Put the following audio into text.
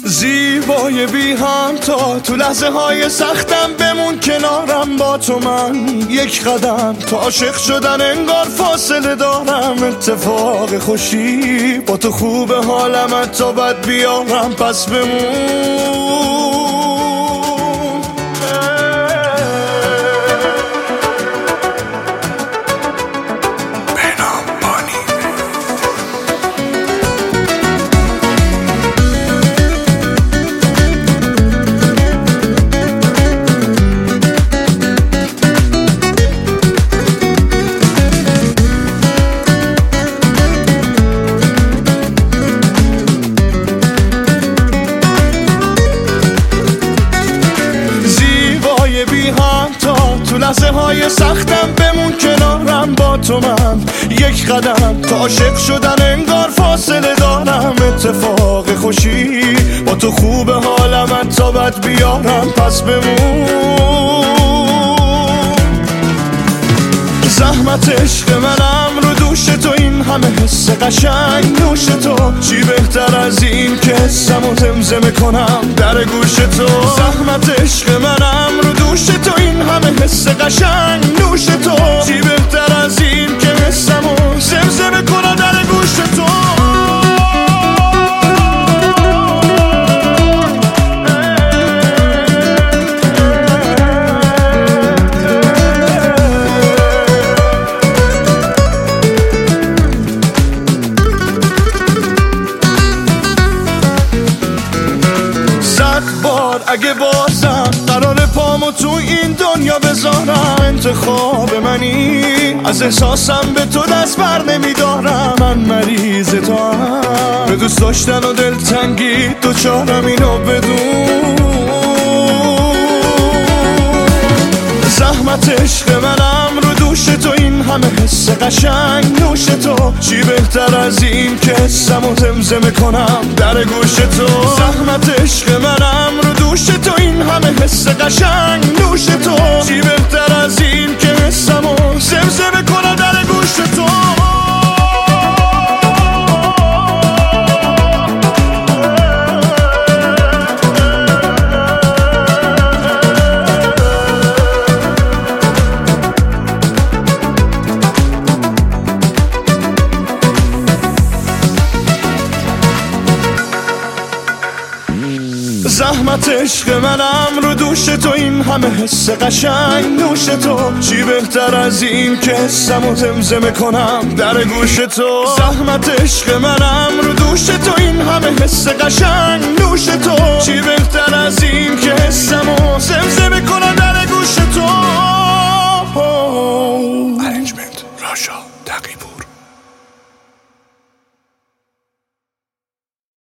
زیبای بی همتا، تو لحظه های سختم بمون کنارم با تو. من یک قدم تا عاشق شدن انگار فاصله دارم. اتفاق خوشی با تو خوبه، حالم تا بد بیارم پس بمون. بی همتا، تو لحظه های سختم بمون کنارم با تو. من یک قدم تا عاشق شدن انگار فاصله دارم. اتفاق خوشی با تو خوبه، حالم تا بد بیارم پس بمون. زحمت عشق منم رو دوش تو، این همه حس قشنگ نوش تو. چی بهتر از این که حسمو زمزمه کنم در گوش تو. زحمت عشق منم رو دوش تو، این همه حس قشنگ نوش تو. چی بهتر از این که حسمو زمزمه کنم در گوش تو. اگه بازم قرار پامو تو این دنیا بذارم، انتخاب منی، از احساسم به تو دست بر نمیدارم. من مریض تو هم، به دوست داشتن و دلتنگی دوچارم، اینو بدون. زحمت عشق منم رو دوش تو، این همه حس قشنگ نوش تو. چی بهتر از این که حسمو زمزمه کنم در گوش تو. زحمت عشق منم رو دوش تو، این همه حس قشنگ نوش تو. چی بهتر از این که حسمو زمزمه کنم در گوش تو. زحمت عشق منم رو دوش تو، این همه حس قشنگ نوش تو. چی بهتر از این که حسمو زمزمه کنم در گوش تو. زحمت عشق منم رو دوش تو، این همه حس قشنگ نوش تو. چی بهتر از این که حسمو زمزمه کنم در گوش تو. ارنجمنت راشا تقی‌پور.